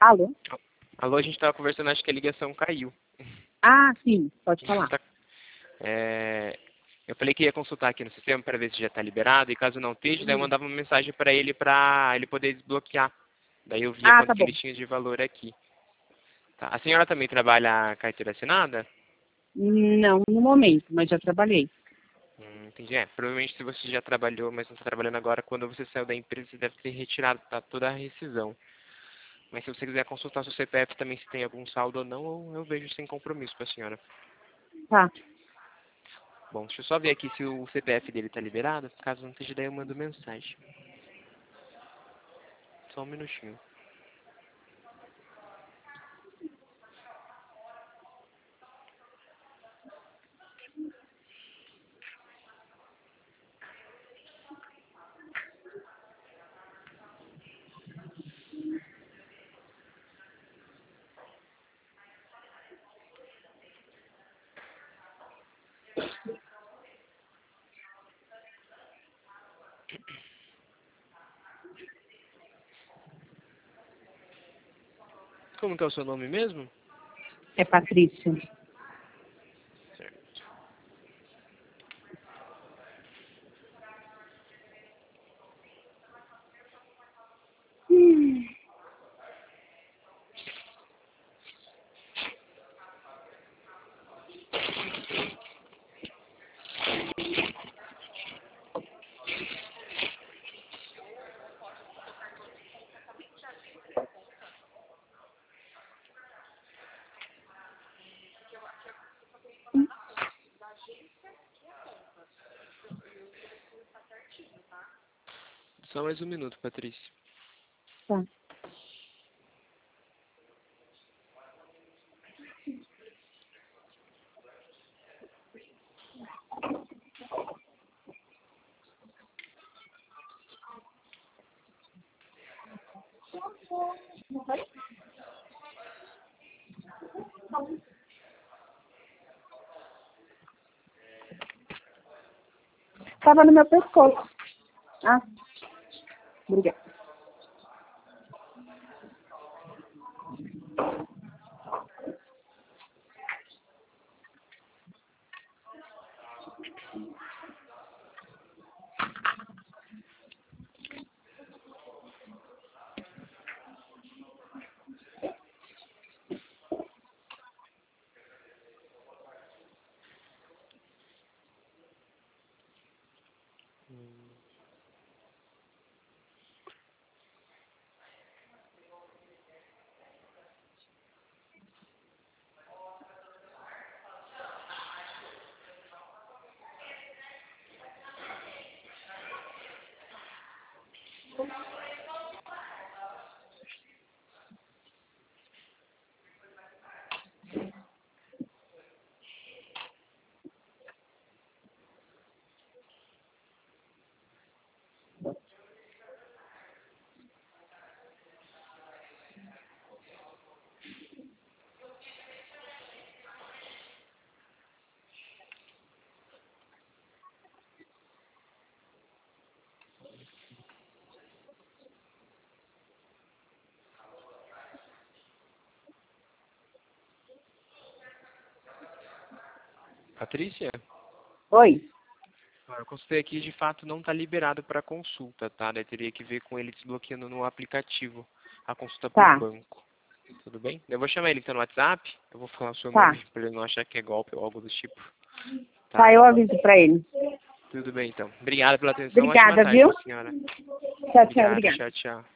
Alô? Alô, a gente estava conversando, acho que a ligação caiu. Ah, sim, pode falar. Eu falei que ia consultar aqui no sistema para ver se já está liberado, e caso não esteja, daí eu mandava uma mensagem para ele poder desbloquear. Daí eu via Ah, quanto tá que bom. ele tinha de valor aqui. Tá. A senhora também trabalha a carteira assinada? Não no momento, mas já trabalhei. Entendi. Provavelmente se você já trabalhou, mas não está trabalhando agora, quando você saiu da empresa, você deve ter retirado toda a rescisão. Mas se você quiser consultar seu CPF também, se tem algum saldo ou não, eu vejo sem compromisso com a senhora. Tá. Bom, deixa eu só ver aqui se o CPF dele está liberado. Caso não esteja, daí eu mando mensagem. Só um minutinho. Como que é o seu nome mesmo? É Patrícia. Certo. Só mais um minuto, Patrícia. Tá. Tava no meu pescoço. Ah, obrigada. Patrícia? Oi. Eu consultei aqui, de fato não está liberado para consulta, tá? Daí teria que ver com ele desbloqueando no aplicativo a consulta por Tá. banco. Tudo bem? Eu vou chamar ele então no WhatsApp, eu vou falar o seu Tá. nome para ele não achar que é golpe ou algo do tipo. Tá? Tá, eu aviso pra ele. Tudo bem então. Obrigado pela atenção, ótima Obrigada, tarde viu? para a senhora. Tchau, tchau, Obrigado, obrigada. tchau, tchau.